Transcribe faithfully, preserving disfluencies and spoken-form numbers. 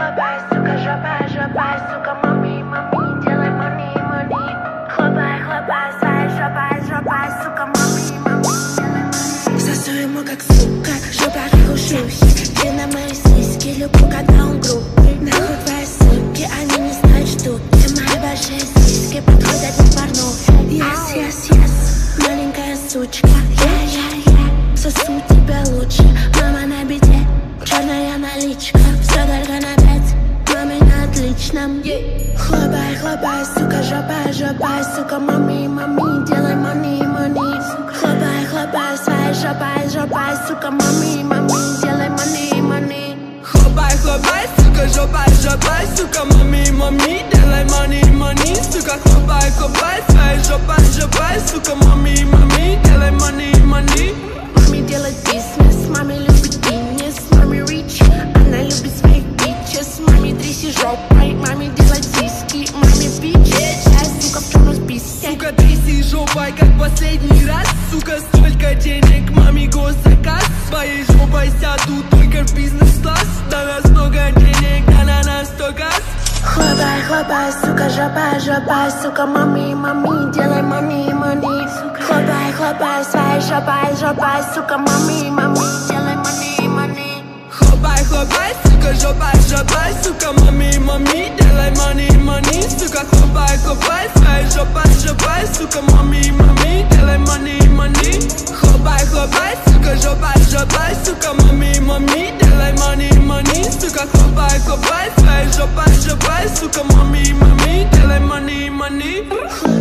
хлопай, сука, жопа, жопа, сука, мами, мами, делай money, money. Хлопай, хлопай, своей жопой, жопой, сука, мами, мами, делай money. Сосу ему как сука, жопа крушусь. Ты на мои сиськи, люблю, когда он груб. Нахуй твои суки, они не знают, что ты мои большие сиськи подходят на порно. Yes, yes, yes, маленькая сучка, yeah, yeah, yeah. Сосу тебя лучше, мама на бите, черная наличка, все только на пять, маме на отличном. Хлопай, хлопай, сука, жопа, жопа, сука, мами, мами, делай money, money. Хлопай, хлопай, своей жопой, жопой, сука, мами, мами, делай money, money. Хлопай, хлопай, сука, жопа, жопа, сука, мами, мами, делай money, money. Сука, хлопай, хлопай, своей жопой, жопой, сука, мами, мами, делай money, money. Мами делает бизнес, маме любит Гиннес, мами рич, она любит своих бичес. Мами тряси жопой, маме делает сиськи, маме бичес. Сука, в черном списке. Сука, тряси жопой, как последний раз. Сука, столько денег, маме госзаказ. Своей жопой сяду только в бизнес-класс. Да нас много денег, да на нас только. Хлопай, хлопай, сука, жопа, жопа, сука, мами, мами, делай money, money. Хлопай, хлопай, своей жопой, жопой, сука, мами, мами, делай money, money. Хлопай, хлопай, сука, жопа, жопа, сука, мами, мами, делай money, money. Сука, хлопай, хлопай, своей жопой, жопой, сука, мами, мами, делай money, money. Хлопай, хлопай, сука, жопа, жопа, сука, мами, мами, делай money, money. Сука, хлопай, хлопай, своей жопой, жопой, сука, мами, мами, делай money, money.